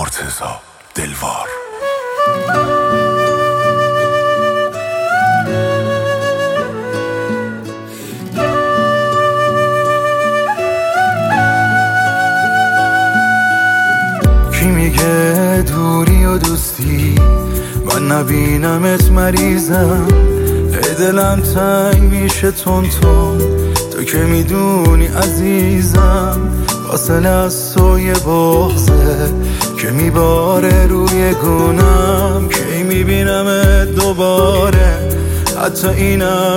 مرتضی دلوار. کی میگه دوری و دوستی، من نبینمت مریضم، دلم تنگ میشه تون تون، تو که میدونی عزیزم، فاصله از تو یه بغضه که میباره روی گونم، کی میبینمت دوباره، حتی اینم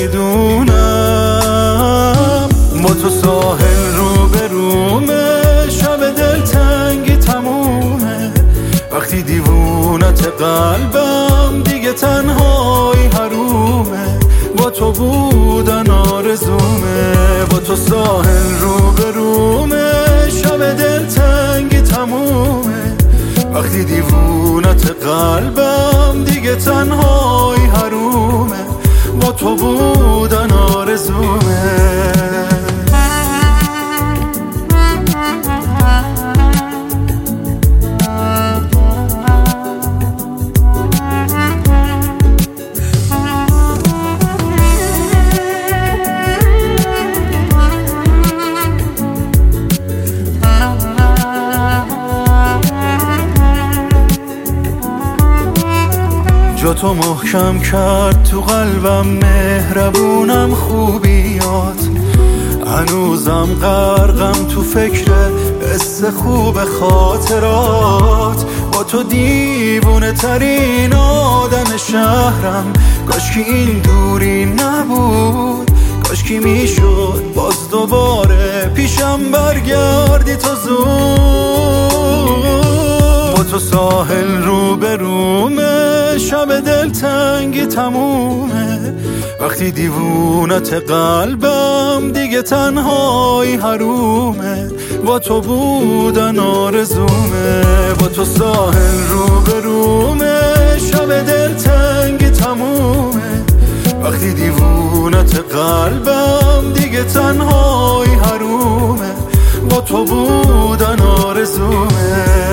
نمیدونم. با تو ساحل رو به رومه، شب دلتنگی تمومه، وقتی دیوونت قلبم دیگه تنهایی حرومه، با تو بودن آرزومه. با تو ساحل رو به رومه، شب دلتنگی تمومه، وقتی دیوونت قلبم دیگه تنهایی حرومه، با تو بودن آرزومه. جا تو محکم کرد تو قلبم، مهربونم خوبیات، هنوزم غرقم تو فکر حس خوب خاطرات. با تو دیوونه ترین آدم شهرم، کاشکی این دوری نبود، کاشکی میشد باز دوباره پیشم برگردی تو زود. با تو ساحل رو به رومه، شب دلتنگی تمومه، وقتی دیوونت قلبم دیگه تنهایی حرومه، با تو بودن آرزومه. با تو ساحل رو به رومه، شب دلتنگی تمومه، وقتی دیوونت قلبم دیگه تنهایی حرومه، با تو بودن آرزومه.